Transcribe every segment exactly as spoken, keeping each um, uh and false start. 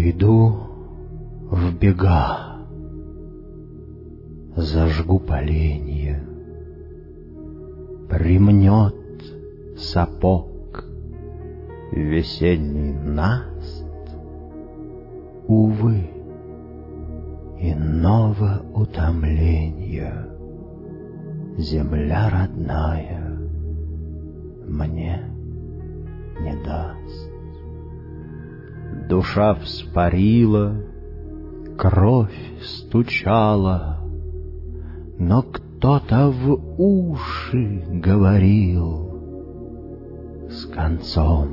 Уйду в бега, зажгу поленье, примнет сапог весенний наст. Увы, иного утомления земля родная мне не даст. Душа вспарила, кровь стучала, но кто-то в уши говорил: с концом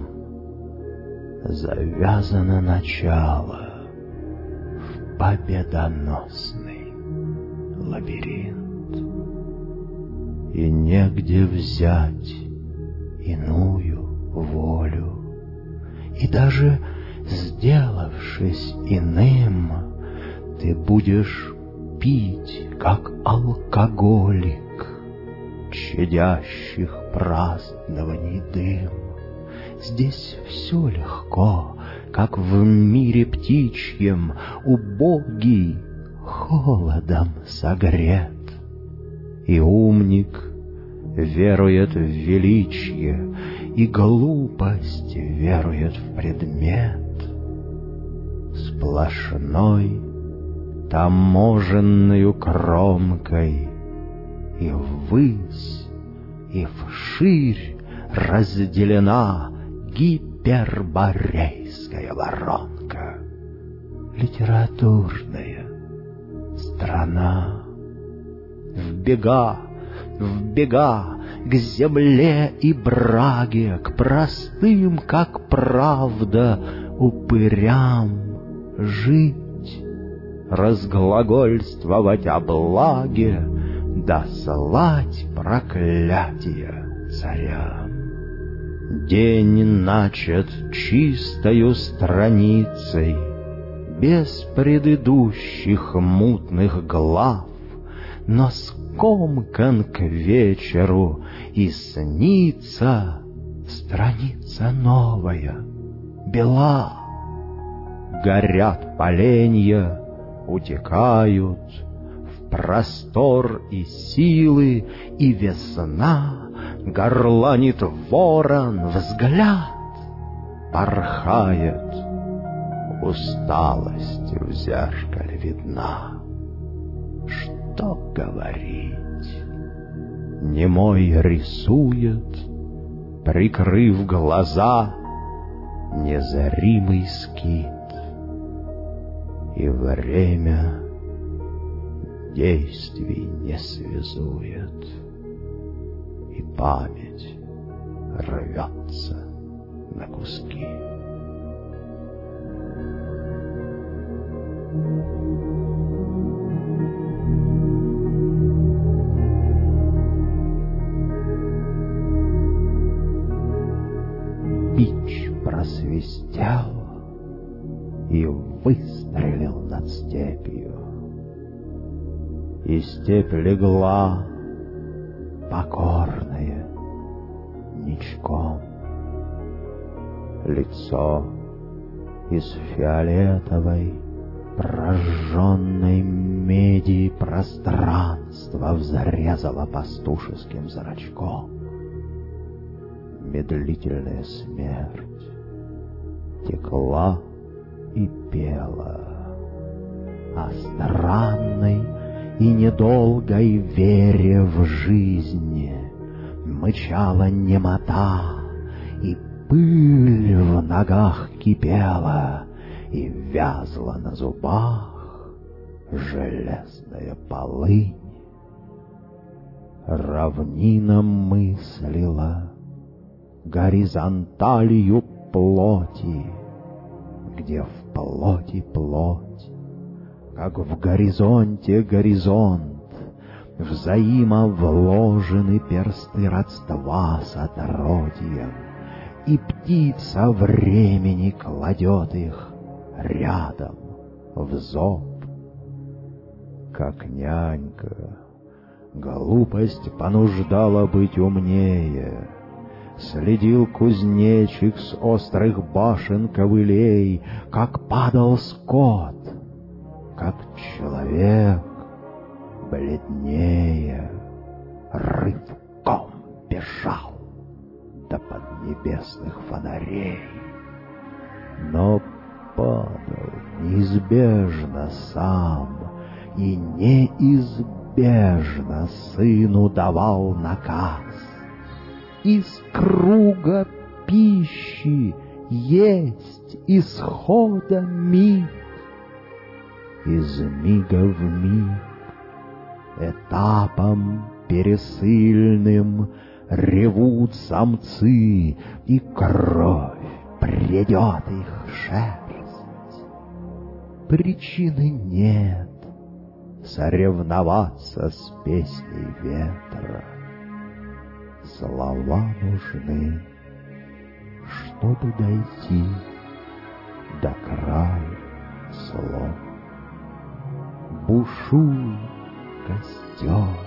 завязано начало в победоносный лабиринт. И негде взять иную волю, и даже сделавшись иным, ты будешь пить, как алкоголик, чадящих празднований дым. Здесь все легко, как в мире птичьем, убогий холодом согрет. И умник верует в величие, и глупость верует в предмет. Сплошной таможенною кромкой и ввысь, и вширь разделена гиперборейская воронка. Литературная страна. В бега, в бега к земле и браге, к простым, как правда, упырям жить, разглагольствовать о благе, да слать проклятия царям. День начат чистою страницей, без предыдущих мутных глав, но скомкан к вечеру, и снится страница новая, бела. Горят поленья, утекают в простор и силы, и весна горланит ворон, взгляд порхает, усталость в зеркале видна. Что говорить? Немой рисует, прикрыв глаза, незримый скит. И время действий не связует, и память рвется на куски. Бич просвистел и выстрелил над степью, и степь легла, покорная, ничком. Лицо из фиолетовой, прожженной меди пространство взрезало пастушеским зрачком. Медлительная смерть текла и пела о странной и недолгой вере в жизнь. Мычала немота, и пыль в ногах кипела, и вязла на зубах железная полынь. Равнина мыслила горизонталью плоти, где в плоти плоть, как в горизонте горизонт, взаимо вложены персты родства с отродьем, и птица времени кладет их рядом в зоб. Как нянька, глупость понуждала быть умнее, Следил кузнечик с острых башен ковылей, как падал скот, как человек, бледнее, рывком бежал до поднебесных фонарей. Но падал неизбежно сам, и неизбежно сыну давал наказ: из круга пищи есть исхода миг, из мига в миг, этапом пересыльным ревут самцы, и кровь прядет их шерсть. Причины нет соревноваться с песней ветра. Слова нужны, чтобы дойти до края слов. Бушуй, костер,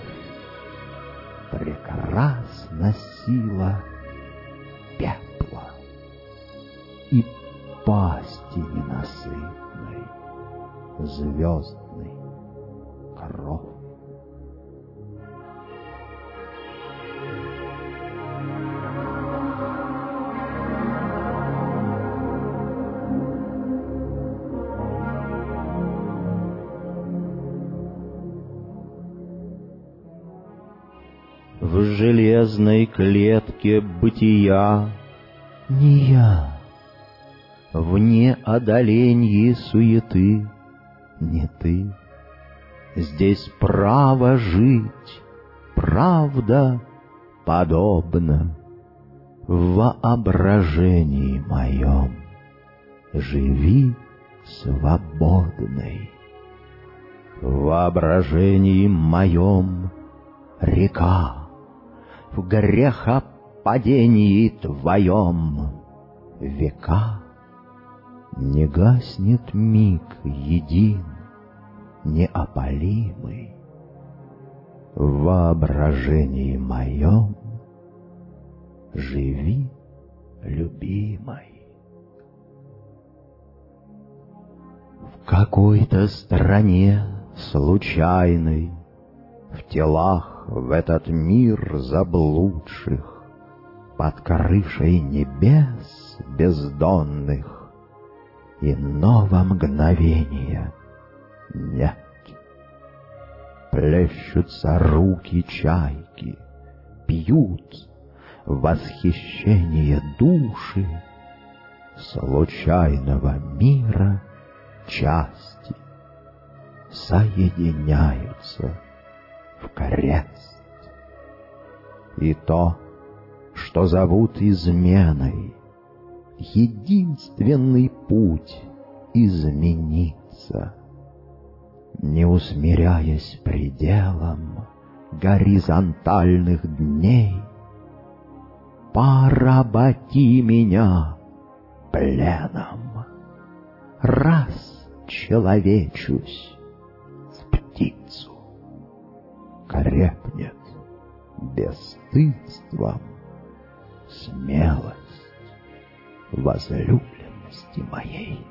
прекрасна сила пепла и пасти ненасытной, звездный кров. В железной клетке бытия Не я, вне одоленья суеты не ты, здесь право жить, правда подобно в воображении моем. живи свободный. В воображении моем река, в грехопадении твоем Века не гаснет миг един, неопалимый. В воображении моем живи, любимой. В какой-то стране случайной, в телах в этот мир заблудших, под крышей небес бездонных, иного мгновения нет. Плещутся руки чайки, пьют восхищение души случайного мира части, соединяются в крест. И то, что зовут изменой, единственный путь измениться, не усмиряясь пределом горизонтальных дней. Поработи меня пленом, раз человечусь в птицу, крепнет бесстыдством смелость возлюбленности моей.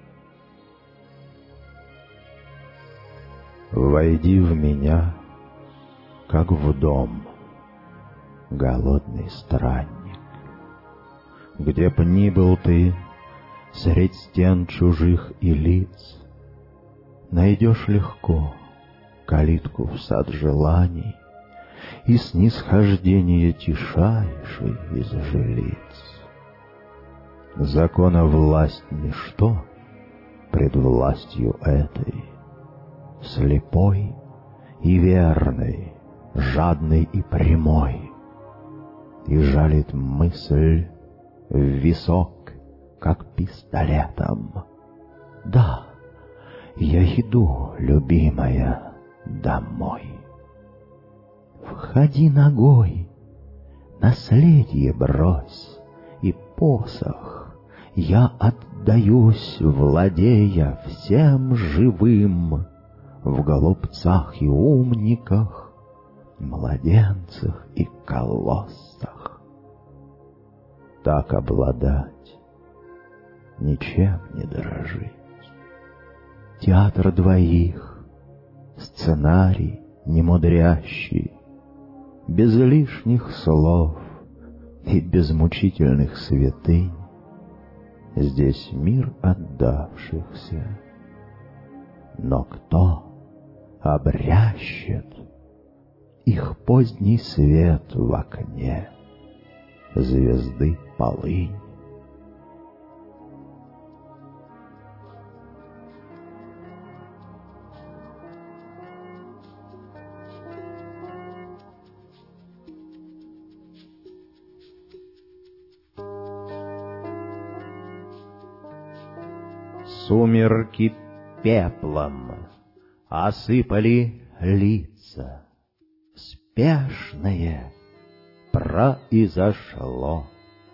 Войди в меня, как в дом, голодный странник. Где б ни был ты, средь стен чужих и лиц, найдешь легко калитку в сад желаний и снисхождение тишайшей из жилиц. Закона власть ничто пред властью этой, слепой и верной, жадной и прямой, и жалит мысль в висок, как пистолетом. Да, я иду, любимая, домой. Входи ногой, наследие брось, и посох я отдаюсь, владея всем живым, в голубцах и умниках, младенцах и колоссах. так обладать, ничем не дорожить. Театр двоих, сценарий немудрящий, без лишних слов и без мучительных святынь. Здесь мир отдавшихся, но кто обрящет их поздний свет в окне звезды полынь? Сумерки пеплом осыпали лица. Спешное произошло.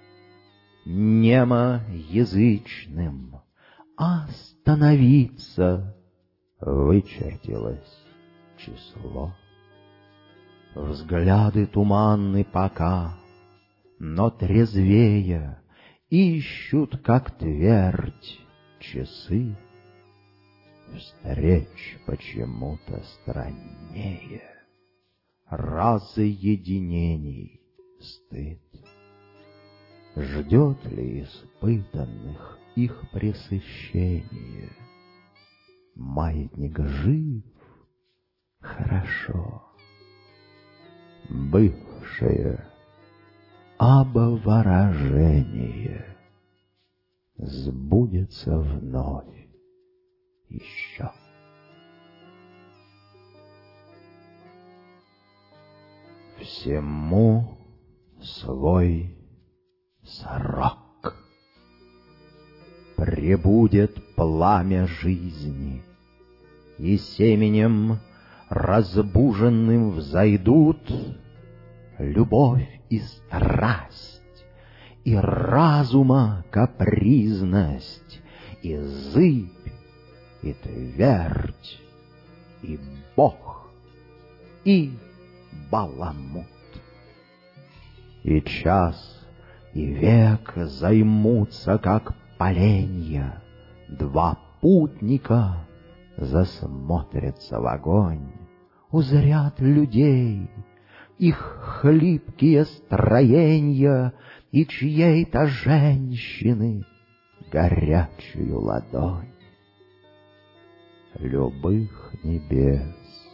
Немо язычным остановиться вычертилось число. Взгляды туманны пока, но трезвея ищут, как твердь, часы. Встреч почему-то страннее, разоединений стыд. Ждет ли испытанных их пресыщение? Маятник жив, хорошо. Бывшее обворожение сбудется вновь еще. Всему свой срок. Пребудет пламя жизни, и семенем разбуженным взойдут любовь и страсть, и разума капризность, и зыбь, и твердь, и Бог, и баламут. И час, и век займутся, как поленья, два путника засмотрятся в огонь, узрят людей, их хлипкие строенья и чьей-то женщины горячую ладонь. Любых небес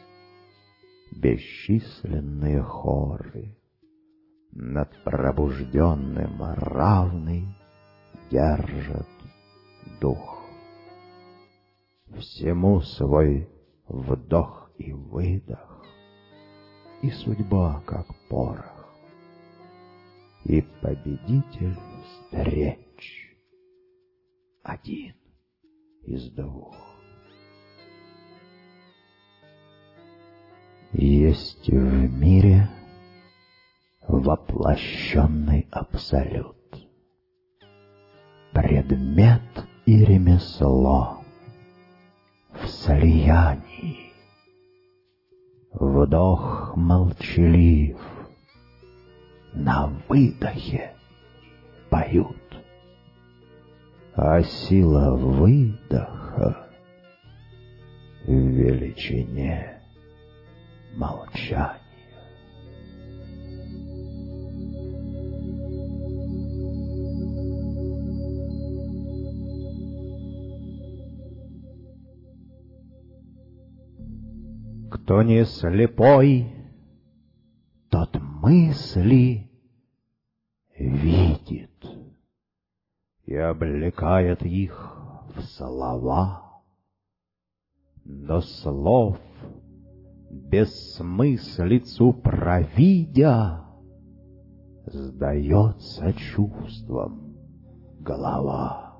бесчисленные хоры над пробужденным равный держат дух. Всему свой вдох и выдох, и судьба как порох, и победитель встреч один из двух. Есть в мире воплощенный абсолют, предмет и ремесло в слиянии. Вдох молчалив, на выдохе поют, а сила выдоха в величине молчания. Кто не слепой, тот мысли видит и облекает их в слова, но слов бессмыслицу провидя, сдается чувством голова.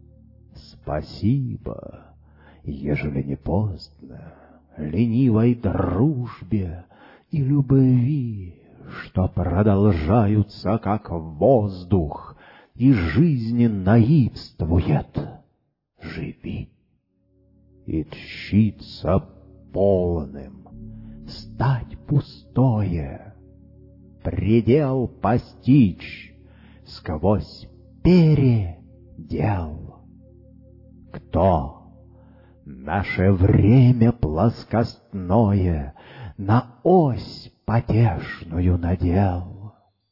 Спасибо, ежели не поздно, ленивой дружбе и любви, что продолжаются, как воздух, и жизнь наивствует. Живи и тщится полным, стать пустое, предел постичь, сквозь передел. Кто наше время плоскостное на ось потешную надел?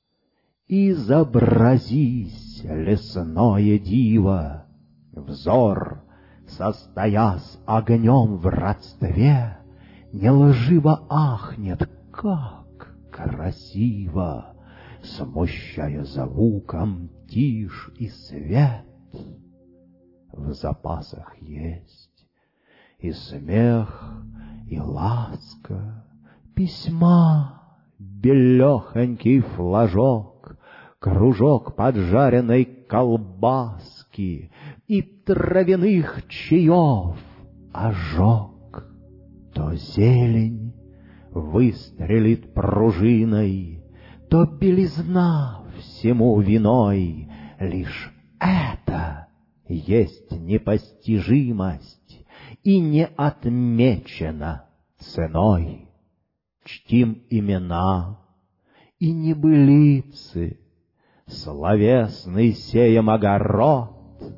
Изобразись лесное диво, взор, состоясь огнем в родстве, не лживо ахнет, как красиво, смущая звуком тишь и свет. В запасах есть и смех, и ласка, письма, белехонький флажок, кружок поджаренной колбаски и травяных чаев ожог. То зелень выстрелит пружиной, то белизна всему виной. Лишь это есть непостижимость и не отмечена ценой. Чтим имена и небылицы, словесный сеем огород.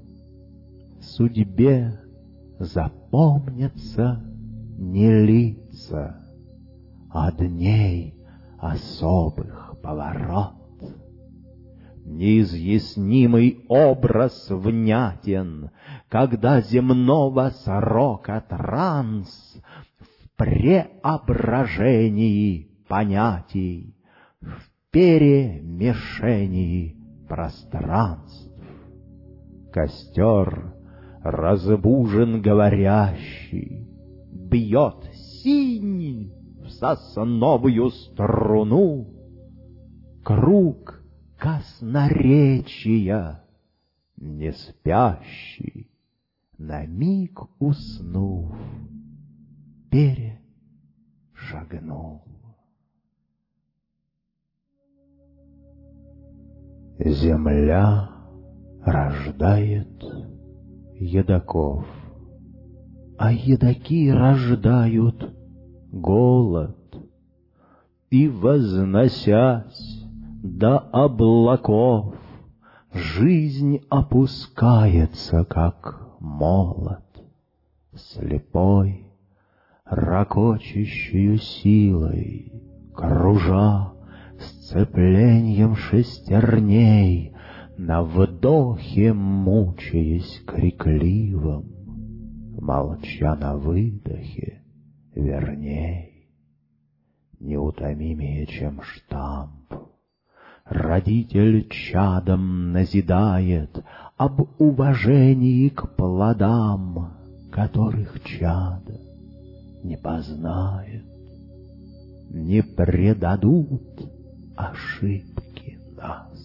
Судьбе запомнятся не лица, а дней особых поворот. Неизъяснимый образ внятен, когда земного срока транс в преображении понятий, в перемешении пространств. Костер разбужен говорящий, бьет синь в сосновую струну. Круг красноречия, не спящий, на миг уснув, перешагнул. Земля рождает едоков, а едоки рождают голод, и, возносясь до облаков, жизнь опускается, как молот, слепой, ракочущую силой, кружа сцеплением шестерней, на вдохе мучаясь крикливым, молча на выдохе верней. Неутомимее, чем штамп, родитель чадом назидает об уважении к плодам, которых чадо не познает. Не предадут ошибки нас.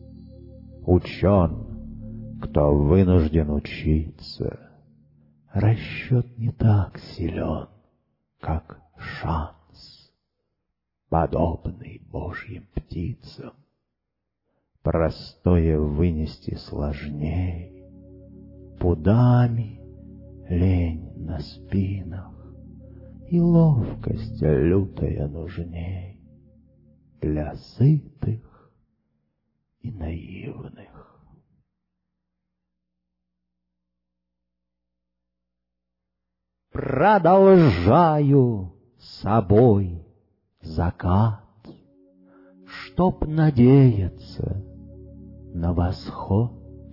Учен, кто вынужден учиться, расчет не так силен, как шанс, подобный божьим птицам. Простое вынести сложней, пудами лень на спинах, и ловкость лютая нужней для сытых и наивных. Продолжаю собой закат, чтоб надеяться на восход.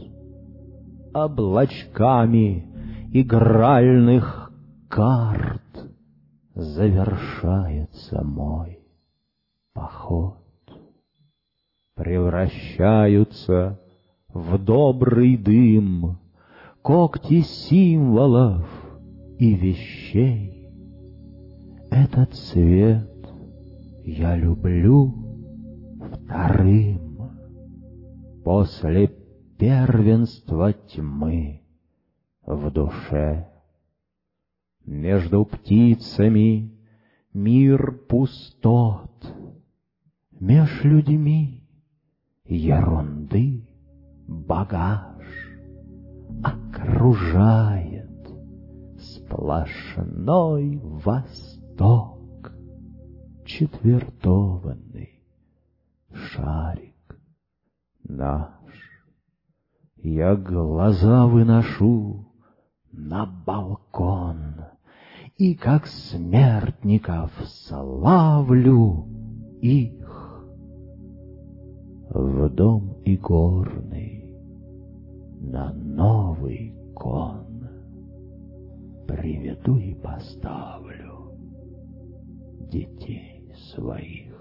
Облачками игральных карт завершается мой поход. Превращаются в добрый дым когти символов и вещей. Этот свет я люблю вторым, после первенства тьмы в душе. Между птицами мир пустот, меж людьми ерунды багаж окружает сплошной восток, четвертованный шарик на я глаза выношу на балкон и, как смертников, славлю их. В дом игорный на новый кон приведу и поставлю детей своих.